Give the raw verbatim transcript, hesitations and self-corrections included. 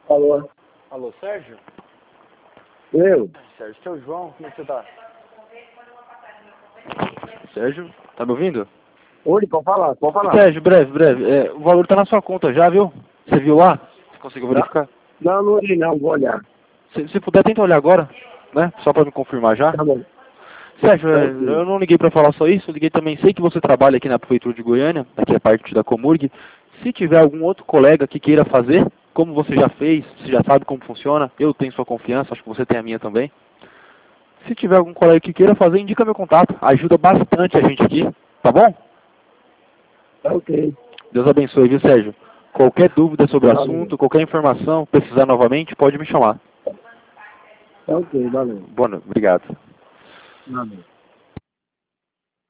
Alô? Alô, Sérgio? Eu? Sérgio, seu João, como é que você tá? Sérgio, tá me ouvindo? Oi, pode falar, pode falar. Sérgio, breve, breve. É, o valor tá na sua conta já, viu? Você viu lá? Você conseguiu verificar? Não, não olhei não, vou olhar. Se, se puder, tenta olhar agora, né? Só pra me confirmar já. Tá bom. Sérgio, é, Tranquilo. eu não liguei pra falar só isso, eu liguei também, sei que você trabalha aqui na Prefeitura de Goiânia, aqui é parte da Comurg. Se tiver algum outro colega que queira fazer, como você já fez, você já sabe como funciona, eu tenho sua confiança, acho que você tem a minha também. Se tiver algum colega que queira fazer, indica meu contato, ajuda bastante a gente aqui, tá bom? Tá ok. Deus abençoe, viu, Sérgio? Qualquer dúvida sobre o Valeu. assunto, qualquer informação, precisar novamente, pode me chamar. Tá ok, valeu. Boa noite, obrigado. Valeu.